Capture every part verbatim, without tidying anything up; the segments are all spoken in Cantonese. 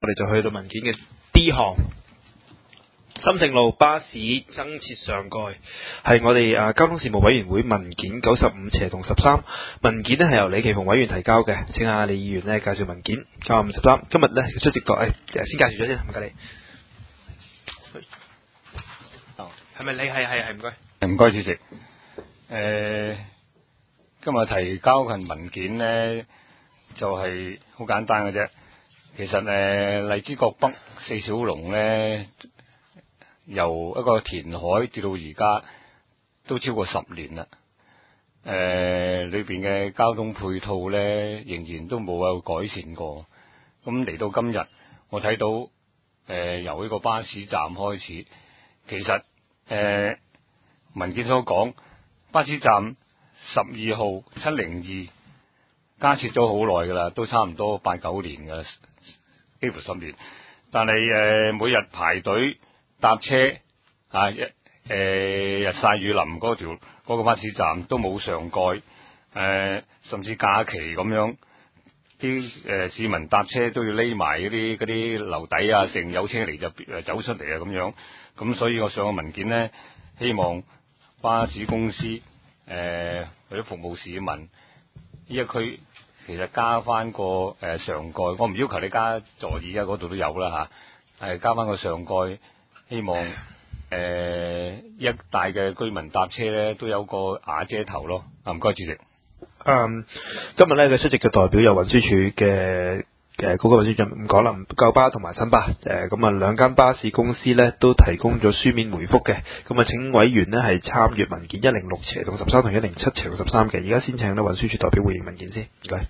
我哋就去到文件嘅 D 項。深盛路巴士增設上蓋係我哋啊交通事務委員會文件九十五斜同十三文件呢係由李奇鳳委員提交嘅，請阿李議員呢介紹文件九十五十三。今日呢出席過，誒、哎、先介紹咗先，唔該你。係咪你係係係唔該？ 唔該主席。誒、呃，今日提交份文件呢，就係、是、好簡單嘅啫。其實誒、呃、荔枝角北四小龍呢，由一個填海跌到而家都超過十年啦。誒、呃，裏邊嘅交通配套呢，仍然都冇有改善過。咁嚟到今日，我睇到誒、呃、由呢個巴士站開始，其實誒、呃、文件所講巴士站十二號七零二加設咗好耐噶啦，都差唔多八九年噶啦，幾乎十年。但係誒、呃、每日排隊搭車啊，誒、呃、日曬雨淋嗰條嗰個巴士站都冇上蓋，誒、呃、甚至假期咁樣，啲誒、呃、市民搭車都要匿埋嗰啲嗰啲樓底啊，成有車嚟就誒走出嚟啊咁樣。咁所以我上個文件呢，希望巴士公司誒、呃、為咗服務市民，呢一區其實加翻個誒、呃、上蓋，我唔要求你加座椅啊，嗰度都有啦嚇，係、啊、加翻個上蓋，希望誒、呃、一帶嘅居民搭車咧都有個瓦遮頭咯。啊，唔該主席。 嗯，今日咧嘅出席嘅代表有運輸署嘅誒嗰個運輸長唔講啦，九巴同埋新巴誒咁啊兩間巴士公司咧都提供咗書面回覆嘅，咁啊請委員呢係參閱文件一零六斜同十三同一零七斜同十三嘅。而家先請咧運輸署代表回應文件先，唔該。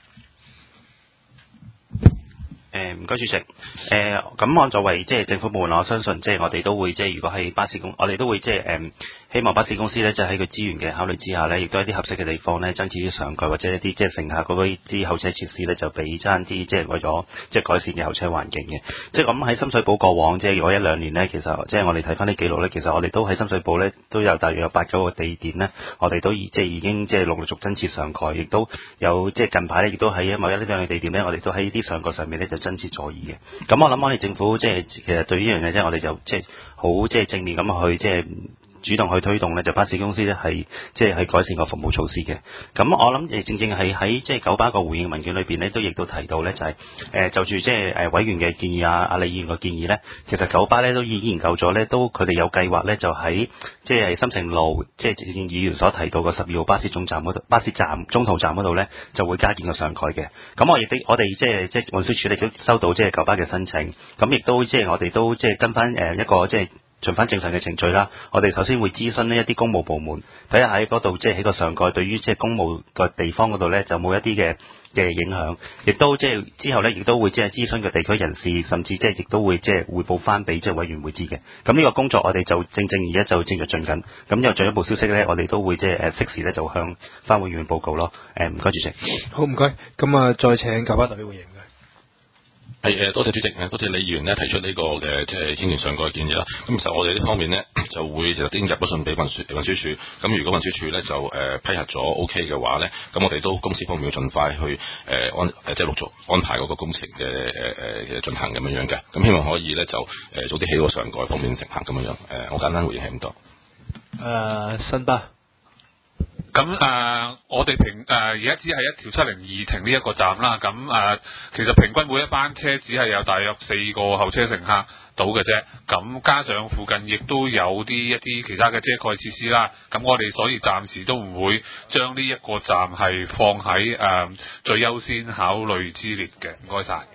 誒唔該主席，誒、呃、咁我作為即係政府部門，我相信即係我哋都會即係如果係巴士公，我哋都會即係誒希望巴士公司咧，即係喺佢資源嘅考慮之下咧，亦都一啲合適嘅地方咧，增設啲上蓋或者一啲即係乘客嗰啲候車設施咧，就俾翻啲即係為咗即係改善嘅候車環境嘅。即係咁喺深水埗過往即係如果一兩年咧，其實即係我哋睇翻啲記錄咧，其實我哋都喺深水埗咧都有大約有八九個地點咧，我哋都已即係已經即係陸陸續增設上蓋，亦都有即係近排咧，亦都喺某一啲兩個地點咧，我哋都喺呢啲上蓋上面咧就增設座椅嘅。咁我諗我哋政府即係其實對呢樣嘢即係我哋就即係好即係正面咁去即係主動去推動咧，就巴士公司咧係即係去改善個服務措施嘅。咁我諗誒正正係喺即係九巴個回應文件裏邊咧，都亦都提到咧就係、是、誒、呃、就住即係誒委員嘅建議啊，阿李議員嘅建議咧，其實九巴咧都已經研究咗咧，都佢哋有計劃咧就喺即係深盛路，即係正正議員所提到個十二號巴士總站嗰度，巴士站中途站嗰度咧就會加建個上蓋嘅。咁我亦都我哋即係即係運輸署亦都收到即係九巴嘅申請，咁亦都即係我哋都即係跟翻誒一個即係。循翻正常嘅程序啦，我哋首先會諮詢呢一啲公務部門，睇下喺嗰度即係喺個上蓋對於即係公務個地方嗰度咧，就冇一啲嘅嘅影響，亦都即係之後咧，亦都會即係諮詢個地區人士，甚至即係亦都會即係匯報翻俾即係委員會知嘅。咁呢個工作我哋就正正而家就正在進緊，咁有進一步消息咧，我哋都會即係誒適時咧就向翻委員報告咯。誒唔該主席。 好唔該，咁啊再請九巴代表回應。 係誒，多謝主席，誒多謝李議員咧提出呢個嘅即係牽連上蓋嘅建議啦。咁其實我哋呢方面呢，就會就已經入咗信俾運輸運輸署。咁如果運輸署咧就誒、呃、批核咗 O K 嘅話咧，咁我哋都公司方面要盡快去誒、呃、安誒即係陸續安排嗰個工程嘅誒誒進行咁樣樣嘅。咁希望可以咧就誒、呃、早啲起個上蓋，方便乘客咁樣樣。誒、呃，我簡單回應係咁多。 誒、呃，新巴。 咁誒、呃，我哋平誒而家只係一條七零二停呢一個站啦。咁誒、呃，其實平均每一班車只係有大約四個候車乘客到嘅啫。咁加上附近亦都有啲一啲其他嘅遮蓋設施啦。咁我哋所以暫時都唔會將呢一個站係放喺誒、呃、最優先考慮之列嘅。唔該晒。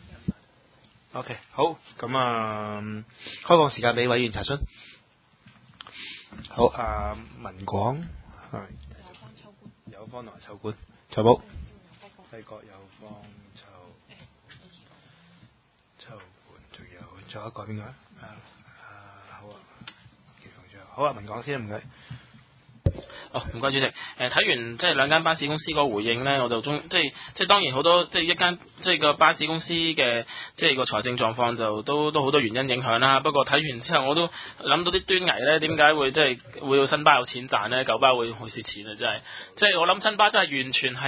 OK， 好，咁啊，開放時間俾委員查詢。好，啊、呃，文廣係。有方同埋臭官，臭寶，西角有方臭臭官，仲有仲有一個邊個啊？啊好啊，結束咗，好啊，文講先唔該。 哦，唔該主席。誒、呃、睇完即係兩間巴士公司個回應咧，我就中即係即係當然好多即係一間即係個巴士公司嘅即係個財政狀況就都都好多原因影響啦。不過睇完之後我都諗到啲端倪咧，點解會即係會有新巴有錢賺咧，九巴會會蝕錢啊！真係即係我諗新巴真係完全係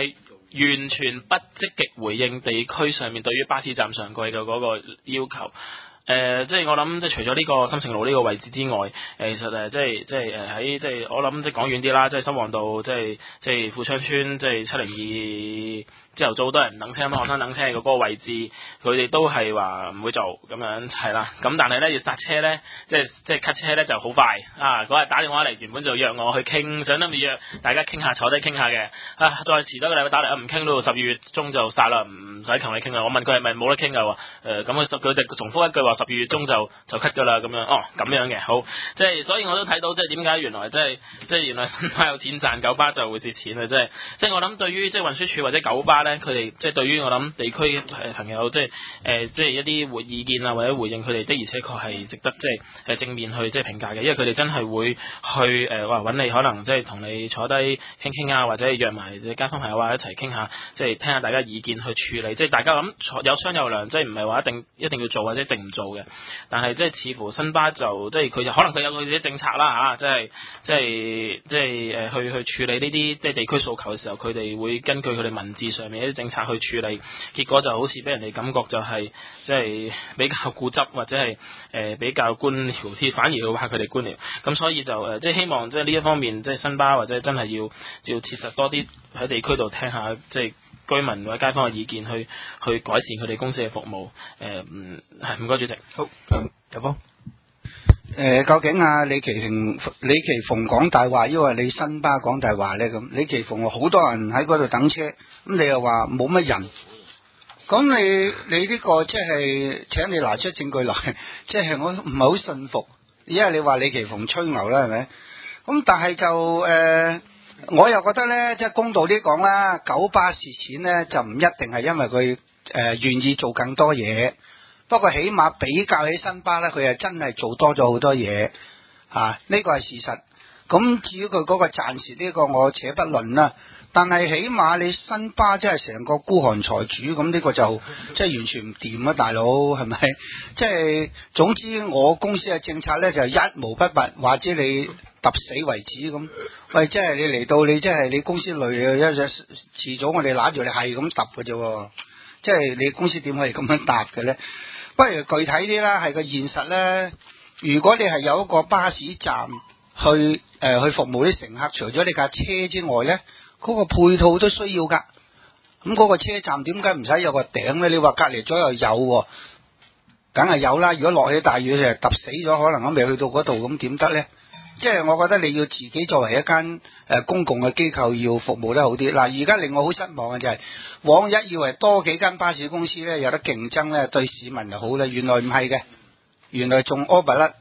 完全不積極回應地區上面對於巴士站上蓋嘅嗰個要求。誒、呃，即係我諗，即係除咗呢個深城路呢個位置之外，誒、呃，其實誒，即係即係誒喺即係我諗，即係講遠啲啦，即係新旺道，即係即係富昌村，即係七零二朝頭早好多人等車，咁學生等車嘅嗰個位置，佢哋都係話唔會做咁樣，係啦。咁但係咧要剎車咧，即係即係 cut 車咧就好快啊！嗰日打電話嚟，原本就約我去傾，想諗住約大家傾下，坐低傾下嘅。啊，再遲多個禮拜打嚟，唔傾到十二月中就殺啦，唔使同你傾啦。我問佢係咪冇得傾㗎喎？誒，咁佢佢哋重複一句話，十二月中就就 cut 㗎啦，咁樣。哦，咁樣嘅，好，即係所以我都睇到，即係點解原來即係即係原來新巴有錢賺，九巴就會蝕錢啊！即係即係我諗對於即係運輸署或者九巴咧，佢哋即係對於我諗地區誒朋友即係誒、呃、即係一啲回意見啊或者回應佢哋的，而且確係值得即係誒正面去即係評價嘅，因為佢哋真係會去誒話揾你，可能即係同你坐低傾傾啊，或者約埋街坊朋友啊一齊傾下，即係聽下大家意見去處理，即係大家諗有商有量，即係唔係話一定一定要做或者一定唔做嘅，但係即係似乎新巴就即係佢就可能佢有佢啲政策啦嚇，即係即係即係誒去去處理呢啲即係地區訴求嘅時候，佢哋會根據佢哋文字上面一啲政策去處理，結果就好似俾人哋感覺就係即係比較固執或者係誒、呃、比較官僚啲，反而會怕佢哋官僚，咁所以就誒、呃、即係希望即係呢一方面即係新巴或者真係要要切實多啲喺地區度聽下即係居民或者街坊嘅意見，去去改善佢哋公司嘅服務。誒唔係唔該主席。 好，有方。 誒、呃，究竟啊李奇平、李奇鳳講大話，抑或你新巴講大話咧？咁李奇鳳話好多人喺嗰度等車，咁你又話冇乜人，咁你你呢個即係請你拿出證據來，即係我唔係好信服，因為你話李奇鳳吹牛啦，係咪？咁但係就誒、呃，我又覺得咧，即係公道啲講啦，九巴蝕錢咧就唔一定係因為佢誒願意做更多嘢。不過起碼比較起新巴咧，佢係真係做多咗好多嘢，啊呢個係事實。咁至於佢嗰個賺蝕呢個我且不論啦，但係起碼你新巴真係成個孤寒財主，咁呢個就即係完全唔掂啊，大佬係咪？即係總之我公司嘅政策咧就一毛不拔，或者你揼死為止咁。喂，即係你嚟到你即係你公司累啊，一隻遲早我哋揦住你係咁揼嘅啫，即係你公司點可以咁樣答嘅咧？不如具體啲啦，係個現實咧。如果你係有一個巴士站去誒、呃、去服務啲乘客，除咗你架車之外咧，嗰、那個配套都需要噶。咁、那、嗰個車站點解唔使有個頂咧？你話隔離左右有，梗係有啦。如果落起大雨就揼死咗，可能咁未去到嗰度，咁點得咧？即係我覺得你要自己作為一間誒公共嘅機構，要服務得好啲。嗱，而家令我好失望嘅就係、是，往日以為多幾間巴士公司咧有得競爭咧，對市民就好咧，原來唔係嘅，原來仲屙白甩。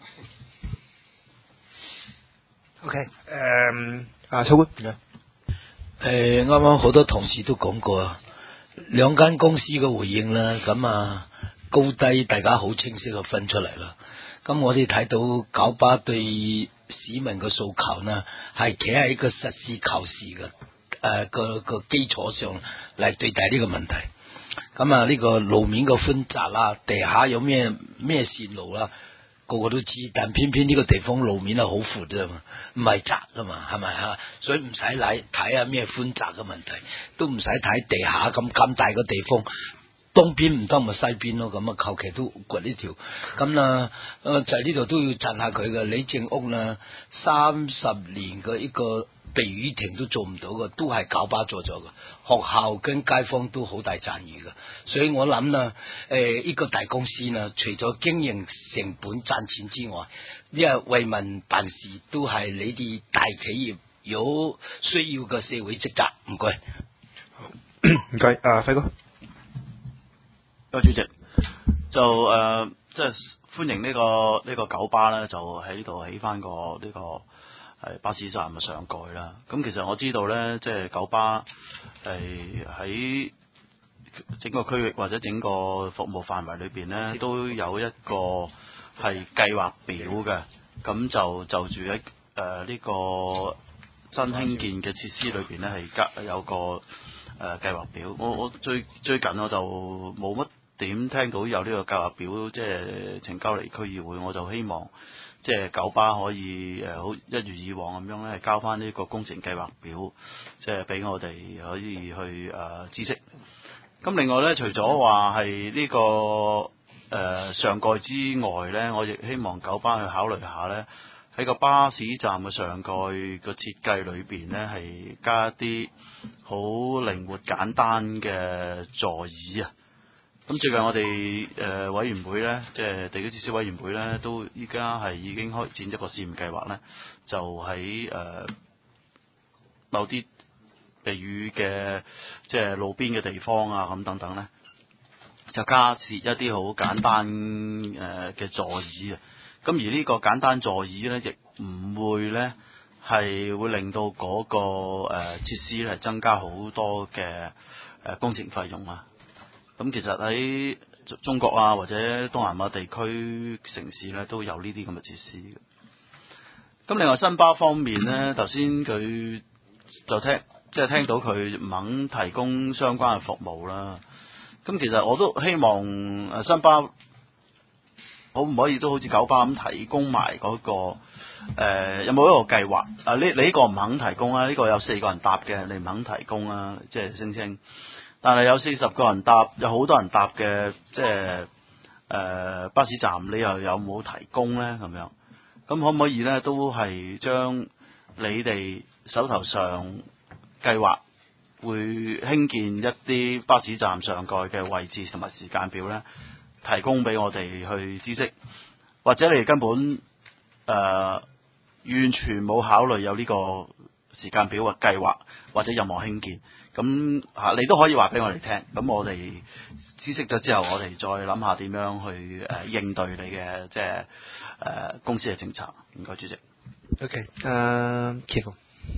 OK，誒、嗯，啊，秋官， 誒啱啱好多同事都講過，兩間公司嘅回應啦，咁啊高低大家好清晰嘅分出嚟啦。咁我哋睇到九巴對市民嘅訴求呢，係企喺一個實事求是嘅誒個個基礎上嚟對待呢個問題。咁啊呢個路面嘅寬窄啦，地下有咩咩線路啦，個個都知，但偏偏呢個地方路面係好闊啫嘛，唔係窄噶嘛，係咪啊？所以唔使嚟睇下咩寬窄嘅問題，都唔使睇地下咁咁大個地方。東邊唔得咪西邊咯，咁啊求其都掘呢條，咁啦，誒就係呢度都要讚下佢嘅李正屋啦，三十年嘅一個避雨亭都做唔到嘅，都係九巴做咗嘅，學校跟街坊都好大讚譽嘅，所以我諗啦，誒呢個大公司呢，除咗經營成本賺錢之外，因為為民辦事都係你哋大企業有需要嘅社會職責，唔該， 唔該，啊輝哥。 主席就誒、呃，即係歡迎呢、這個呢、這個九巴咧，就喺呢度起翻個呢個係巴士站嘅上蓋啦。咁其實我知道咧，即係九巴係喺整個區域或者整個服務範圍裏邊咧，都有一個係計劃表嘅。咁就就住喺誒呢個新興建嘅設施裏邊咧，係加有個誒計劃表。我我最最近我就冇乜點聽到有呢個計劃表，即係呈交嚟區議會，我就希望即係九巴可以誒好一如以往咁樣咧，交翻呢個工程計劃表，即係俾我哋可以去誒、呃、知悉。咁另外咧，除咗話係呢個誒、呃、上蓋之外咧，我亦希望九巴去考慮下咧，喺個巴士站嘅上蓋個設計裏邊咧，係加一啲好靈活簡單嘅座椅啊。咁最近我哋誒、呃、委員會咧，即係地區設施委員會咧，都依家係已經開展一個試驗計劃咧，就喺誒、呃、某啲避雨嘅即係路邊嘅地方啊，咁等等咧，就加設一啲好簡單誒嘅座椅啊。咁而呢個簡單座椅咧，亦唔會咧係會令到嗰、嗰個誒、呃、設施係增加好多嘅誒、呃、工程費用啊。咁其實喺中國啊，或者東南亞地區城市咧，都有呢啲咁嘅設施嘅。咁另外新巴方面咧，頭先佢就聽即係聽到佢唔肯提供相關嘅服務啦。咁其實我都希望誒新巴可唔可以都好似九巴咁提供埋嗰、嗰個、呃、有冇一個計劃啊？你你呢個唔肯提供啊？呢、呢個有四個人搭嘅，你唔肯提供啊？即係聲稱。但係有四十個人搭，有好多人搭嘅，即係誒、呃、巴士站，你又有冇提供咧？咁樣，咁可唔可以咧？都係將你哋手頭上計劃會興建一啲巴士站上蓋嘅位置同埋時間表咧，提供俾我哋去知悉，或者你哋根本誒、呃、完全冇考慮有呢個時間表嘅計劃或者任何興建。咁嚇，你都可以話俾我哋聽，咁我哋知悉咗之後，我哋再諗下點樣去誒、呃、應對你嘅即係誒、呃、公司嘅政策。唔該，主席。 OK，誒，祁鋒。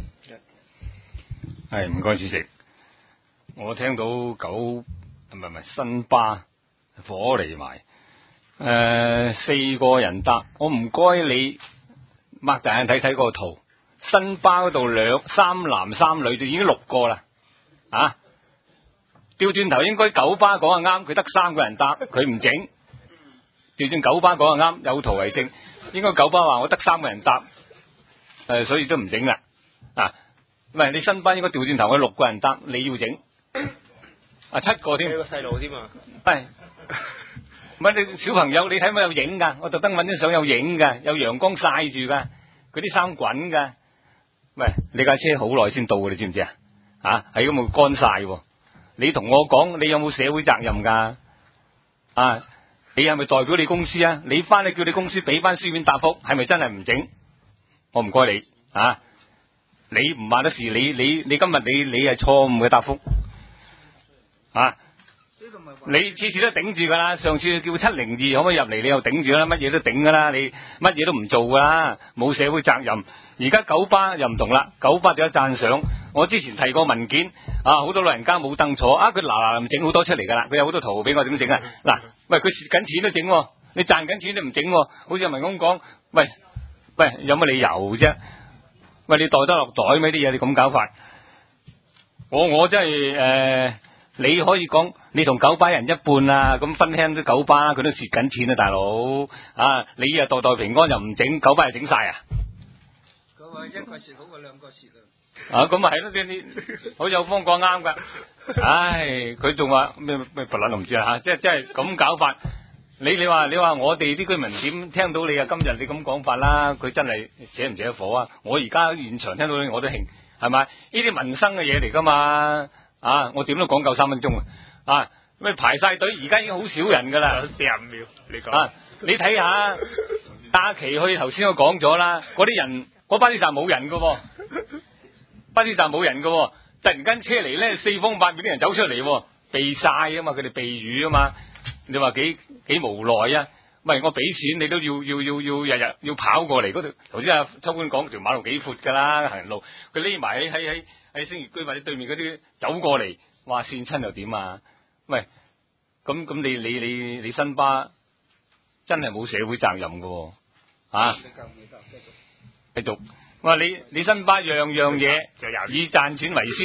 係唔該，主席。我聽到九唔係唔係新巴火嚟埋，誒、呃、四個人搭，我唔該你擘大眼睇睇個圖，新巴嗰度兩三男三女就已經六個啦。啊！調轉頭應該九巴講係啱，佢得三個人搭，佢唔整。調轉九巴講係啱，有圖為證。應該九巴話我得三個人搭，誒、呃，所以都唔整啦。啊，唔係你新巴應該調轉頭，我六個人搭，你要整。啊，七個添。有個細路添啊。係。唔係你小朋友，你睇乜有影噶？我特登揾啲相有影噶，有陽光曬住噶，佢啲衫滾噶。喂，你架車好耐先到嘅，你知唔知啊？啊，係咁會乾晒，你同我講，你有冇社會責任噶？啊，你係咪代表你公司啊？你翻去叫你公司俾翻書面答覆，係咪真係唔整？我唔該你啊，你唔話得事，你你你今日你你係錯誤嘅答覆啊！你次次都頂住噶啦，上次叫七零二可唔可以入嚟，你又頂住啦，乜嘢都頂噶啦，你乜嘢都唔做噶啦，冇社會責任。而家九巴又唔同啦，九巴就有讚賞。我之前提過文件啊，好多老人家冇凳坐啊，佢嗱嗱臨整好多出嚟噶啦，佢有好多圖俾我點整啊。嗱，喂，佢蝕緊錢都整，你賺緊錢都唔整，好似阿文咁講，喂喂，有乜理由啫？喂，你袋得落袋咩啲嘢？你咁搞法，我我真係誒。呃你可以講你同九巴人一半啊，咁分輕啲九巴，佢都蝕緊錢啊，大佬啊！你啊代代平安又唔整，九巴又整晒啊！ 咁啊，一個蝕好過兩個蝕啊！ 啊，咁啊係咯，啲啲好有方講啱噶。唉，佢仲話咩咩佛撚都唔知啦吓，即係即係咁搞法。你你話你話我哋啲居民點聽到你啊？今日你咁講法啦，佢真係扯唔扯得火啊！我而家現場聽到你我都興，係咪？呢啲民生嘅嘢嚟噶嘛？啊！我點都講夠三分鐘啊！啊，咩排晒隊，而家已經好少人噶啦，四十五秒，你講啊！你睇下假期去頭先我講咗啦，嗰啲人，嗰巴士站冇人噶，巴士站冇人噶，突然間車嚟咧，四方八面啲人走出嚟，避晒啊嘛，佢哋避雨啊嘛，你話幾幾無奈啊？喂，我俾錢你都要要要要日日要跑過嚟嗰度。頭先阿秋官講條馬路幾闊噶啦，行人路，佢匿埋喺喺喺喺星月居或者對面嗰啲走過嚟，話跣親又點啊？喂，咁咁你你你你新巴真係冇社會責任噶，啊？繼續，我話你你新巴樣樣嘢就由以賺錢為先，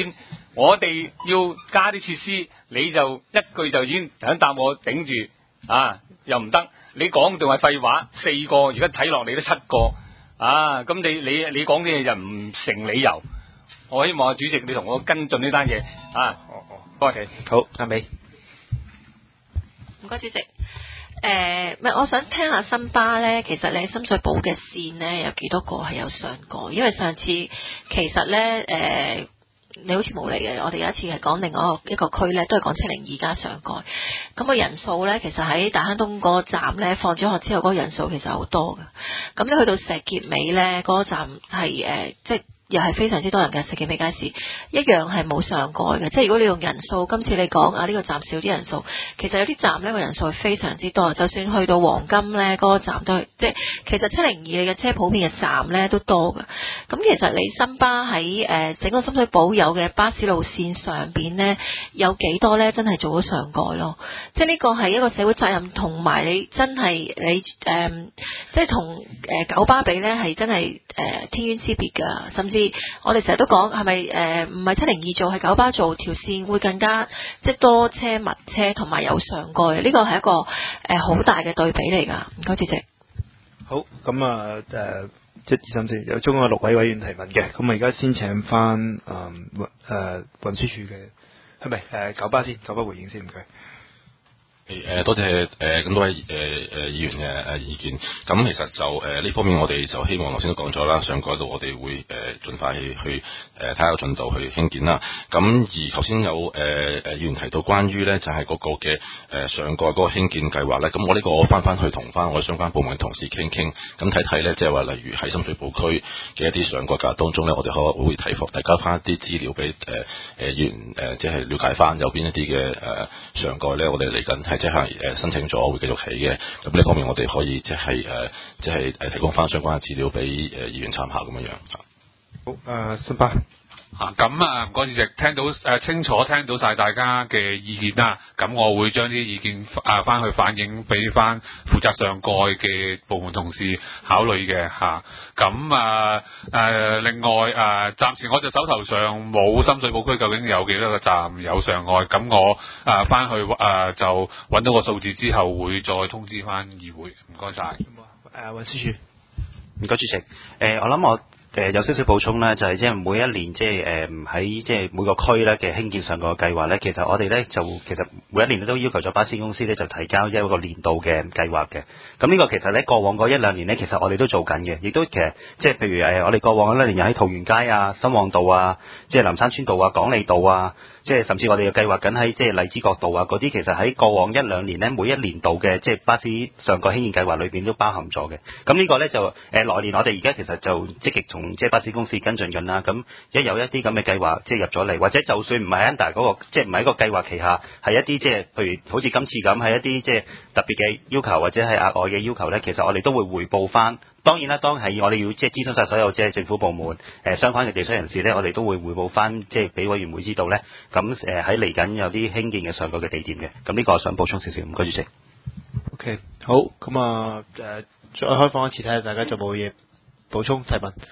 我哋要加啲設施，你就一句就已經想答我頂住啊，又唔得，你講仲係廢話，四個而家睇落你都七個啊，咁你你你講啲嘢就唔成理由。我希望啊主席你同我跟進呢單嘢啊。哦哦，多謝。 好，阿美。 唔該主席。誒，唔係，我想聽下新巴咧，其實你喺深水埗嘅線咧有幾多個係有上過？因為上次其實咧誒、呃，你好似冇嚟嘅，我哋有一次係講另外一個一個區咧，都係講七零二加上蓋。咁、個人數咧，其實喺大坑東嗰個站咧放咗學之後，嗰個人數其實好多㗎。咁你去到石硤尾咧，嗰、個站係誒、呃，即係。又係非常之多人嘅石硤尾街市，一樣係冇上蓋嘅。即係如果你用人數，今次你講啊呢、呢個站少啲人數，其實有啲站呢個人數係非常之多。就算去到黃金呢嗰、嗰個站都係，即係其實七零二嘅車普遍嘅站呢都多嘅。咁其實你新巴喺誒整個深水埗有嘅巴士路線上邊呢，有幾多呢？真係做咗上蓋咯？即係呢個係一個社會責任，同埋你真係你誒、呃，即係同誒九巴比呢，係真係誒、呃、天淵之別㗎，甚至。我哋成日都講係咪誒唔係七零二做，係九巴做，條線會更加即係多車密車同埋有上蓋，呢個係一個誒好、呃、大嘅對比嚟㗎。唔該主席。 好，咁啊誒一二三四有中有六位委員提問嘅，咁啊而家先請翻誒誒運輸署嘅係咪誒九巴先，九巴回應先，唔該。 誒多謝誒咁多位誒誒議員嘅誒意見。咁其實就誒呢方面我哋就希望頭先都講咗啦，上蓋度我哋會誒盡快去去誒睇下個進度去興建啦。咁而頭先有誒誒議員提到關於咧就係嗰個嘅誒上蓋嗰個興建計劃咧，咁我呢個我翻翻去同翻我哋相關部門嘅同事傾傾，咁睇睇咧即係話例如喺深水埗區嘅一啲上蓋計劃當中咧，我哋可會提提交翻一啲資料俾誒誒議員誒即係了解翻有邊一啲嘅誒上蓋咧，我哋嚟緊係。即係誒申請咗會繼續起嘅，咁呢方面我哋可以即係誒即係誒提供翻相關嘅資料俾誒議員參考咁樣樣。 好，誒新巴。 啊，咁啊，唔該主席，聽到誒、呃、清楚聽到晒大家嘅意見啦，咁我會將啲意見啊翻去反映俾翻負責上蓋嘅部門同事考慮嘅嚇。咁啊誒，另外誒、啊，暫時我就手頭上冇深水埗區究竟有幾多個站有上蓋，咁我誒翻、啊、去誒、啊、就揾到個數字之後，會再通知翻議會。唔該晒。誒運輸署， 唔該主席。誒、呃，我諗我。誒、呃、有少少補充咧，就係即係每一年即係誒喺即係每個區咧嘅興建上個計劃咧，其實我哋咧就其實每一年都要求咗巴士公司咧就提交一個年度嘅計劃嘅。咁呢個其實咧過往嗰一兩年咧，其實我哋都做緊嘅，亦都其實即係譬如誒我哋過往嗰兩年又喺桃園街啊、新旺道啊、即係林山村道啊、港利道啊。即係甚至我哋又計劃緊喺即係荔枝角道啊嗰啲，其實喺過往一兩年咧，每一年度嘅即係巴士上蓋興建計劃裏邊都包含咗嘅。咁呢個咧就誒來年我哋而家其實就積極同即係巴士公司跟進緊啦。咁一有一啲咁嘅計劃即係入咗嚟，或者就算唔係 under 嗰個即係唔係一個計劃旗下，係一啲即係譬如好似今次咁係一啲即係特別嘅要求或者係額外嘅要求咧，其實我哋都會匯報翻。當然啦，當係我哋要即係諮詢晒所有即係政府部門誒、呃、相關嘅地區人士咧，我哋都會匯報翻，即係俾委員會知道咧。咁誒喺嚟緊有啲興建嘅上蓋嘅地點嘅。咁呢個我想補充少少，唔該主席。 OK， 好，咁啊誒，再開放一次睇下大家仲冇嘢補充提問。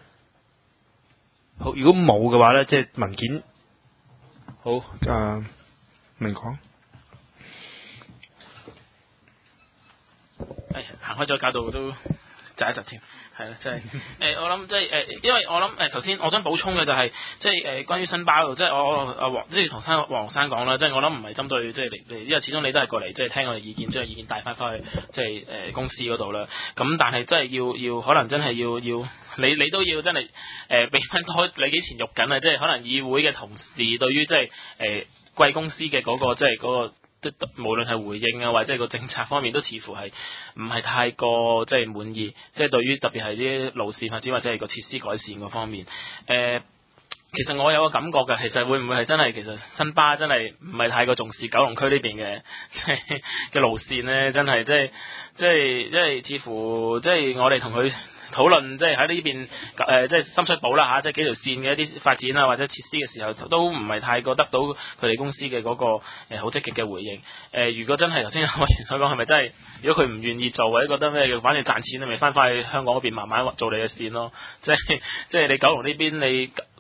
好，如果冇嘅話咧，即係文件。好，誒、呃，明講。 誒，行開咗搞到都窒一窒添，係啦，即係誒，我諗即係誒，因為我諗誒頭先我想補充嘅就係、是、即係誒、呃、關於新巴度，即係我阿黃即係同生黃生講啦，即係我諗唔係針對即係你，因為始終你都係過嚟即係聽我哋意見，將意見帶翻返去即係誒、呃、公司嗰度啦。咁但係真係要要可能真係要要你你都要真係誒俾翻多你幾錢肉緊啊！即係可能議會嘅同事對於即係誒貴公司嘅嗰、那個即係嗰個。即無論係回應啊，或者係個政策方面，都似乎係唔係太過即係滿意。即係對於特別係啲路線發展或者係個設施改善嗰方面，誒、呃，其實我有個感覺嘅，其實會唔會係真係其實新巴真係唔係太過重視九龍區呢邊嘅即係嘅路線咧？真係即係即係即係似乎即係我哋同佢討論即係喺呢邊誒，即係深水埗啦嚇，即係幾條線嘅一啲發展啊，或者設施嘅時候，都唔係太過得到佢哋公司嘅嗰個誒好積極嘅回應。誒、呃，如果真係頭先我前所講，係咪真係如果佢唔願意做或者覺得咩嘅，反正賺錢你咪翻返去香港嗰邊慢慢做你嘅線咯。即係即係你九龍呢邊你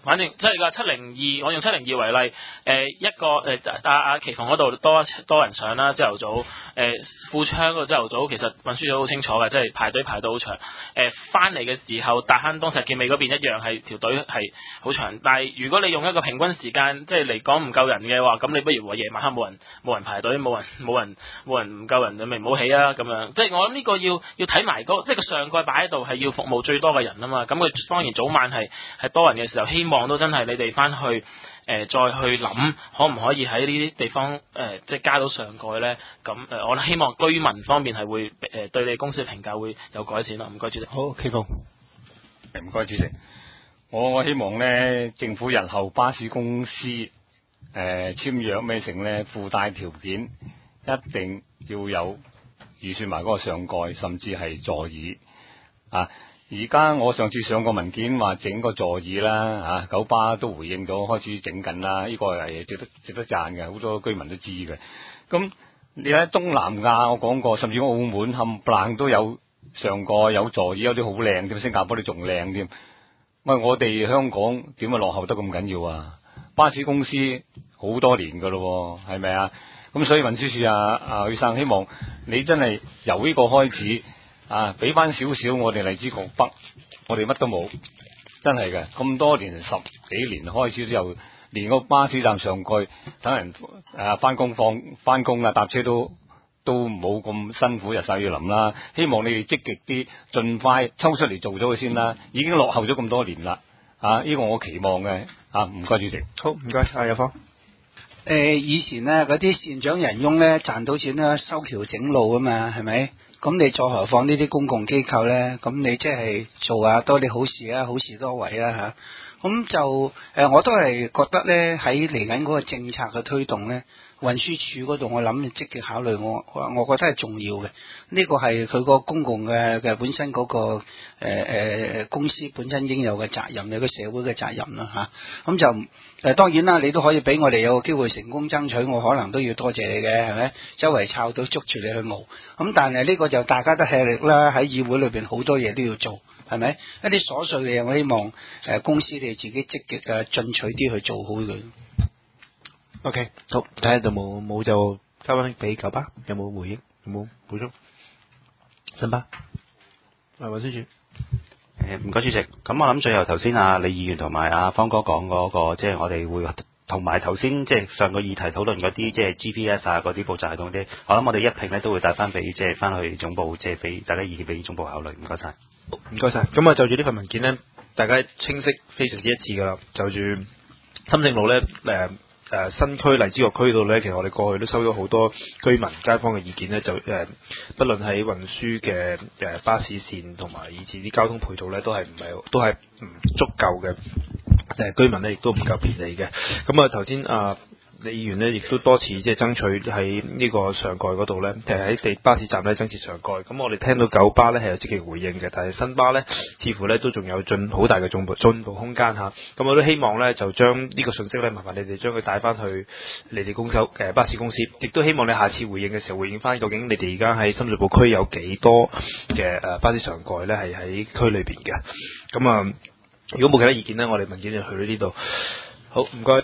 反正即係個七零二，我用七零二為例，誒、呃、一個誒阿阿奇鳳嗰度多多人上啦，朝頭早誒、呃、富昌嗰度朝頭早，其實運輸組好清楚嘅，即係排隊排到好長。誒翻嚟嘅時候，大坑東石硤尾嗰邊一樣係條隊係好長。但係如果你用一個平均時間，即係嚟講唔夠人嘅話，咁你不如話夜晚黑冇人冇人排隊，冇人冇人冇人唔夠人，你咪唔好起啊咁樣。即係我諗呢個要要睇埋嗰，即係個上蓋擺喺度係要服務最多嘅人啊嘛。咁佢當然早晚係係多人嘅時候，希望都真係你哋翻去誒、呃、再去諗，可唔可以喺呢啲地方誒、呃、即係加到上蓋咧？咁誒、呃，我希望居民方面係會誒、呃、對你公司嘅評價會有改善咯。唔該，主席。 好，奇鳳。 唔該，主席。我我希望咧，政府日後巴士公司誒、呃、簽約咩成咧，附帶條件一定要有預算埋嗰個上蓋，甚至係座椅啊！而家我上次上個文件話整個座椅啦，啊九巴都回應咗，開始整緊啦。呢、這個係值得值得讚嘅，好多居民都知嘅。咁你喺東南亞我講過，甚至澳門冚唪唥都有上蓋有座椅，有啲好靚添，新加坡啲仲靚添。喂，我哋香港點解落後得咁緊要啊？巴士公司好多年噶咯，係咪啊？咁所以運輸署啊啊許生，希望你真係由呢個開始。啊！俾翻少少我哋荔枝角北，我哋乜都冇，真係嘅。咁多年十幾年開始之後，連個巴士站上蓋等人誒翻工放翻工啊搭車都都冇咁辛苦日曬雨淋啦。希望你哋積極啲，盡快抽出嚟做咗佢先啦。已經落後咗咁多年啦，啊！呢、這個我期望嘅啊，唔該主席。 好，唔該，阿有方。 誒、呃，以前咧嗰啲善長人翁咧賺到錢咧修橋整路啊嘛，係咪？咁你再何況呢啲公共機構咧？咁你即係做下多啲好事啊，好事多為啦吓。咁就誒、呃，我都係覺得咧，喺嚟緊嗰個政策嘅推動咧，運輸署嗰度我諗積極考慮，我我覺得係重要嘅。呢個係佢個公共嘅嘅本身嗰、嗰個誒誒、呃、公司本身應有嘅責任，有個社會嘅責任啦吓。咁、啊、就誒、呃、當然啦，你都可以俾我哋有個機會成功爭取，我可能都要多謝你嘅，係咪？周圍抄到捉住你去熬。咁但係呢個就大家都吃力啦，喺議會裏邊好多嘢都要做。係咪一啲瑣碎嘅嘢？我希望誒、呃、公司你自己積極嘅進取啲去做好佢。 OK， 好，睇下就冇冇就交翻俾九巴，有冇回應？有冇補充？新巴，啊，運輸署。 誒，唔該主席。咁我諗最後頭先啊李議員同埋阿方哥講嗰、那個，即、就、係、是、我哋會同埋頭先即係上個議題討論嗰啲，即係 G P S 啊嗰啲報站系統啲，我諗我哋一併咧都會帶翻俾即係翻去總部，即係俾大家意見俾總部考慮。唔該晒。 唔該晒。咁啊，就住呢份文件咧，大家清晰非常之一致噶啦。就住深正路咧，誒、呃、誒、呃、新區荔枝角區度咧，其實我哋過去都收咗好多居民街坊嘅意見咧，就誒、呃，不論喺運輸嘅誒巴士線同埋以至啲交通配套咧，都係唔係都係唔足夠嘅。誒、呃、居民咧亦都唔夠便利嘅。咁啊頭先啊。李議員呢亦都多次即係爭取喺呢個上蓋嗰度呢，就係喺地巴士站呢增設上蓋。咁我哋聽到九巴呢係有積極回應嘅，但係新巴呢似乎呢都仲有進好大嘅進步進步空間嚇。咁我都希望呢就將呢個信息呢，麻煩你哋將佢帶翻去你哋公司嘅巴士公司，亦都希望你下次回應嘅時候回應翻究竟你哋而家喺深水埗區有幾多嘅誒巴士上蓋呢係喺區裏邊嘅。咁啊，如果冇其他意見呢，我哋文件就去到呢度。好，唔該。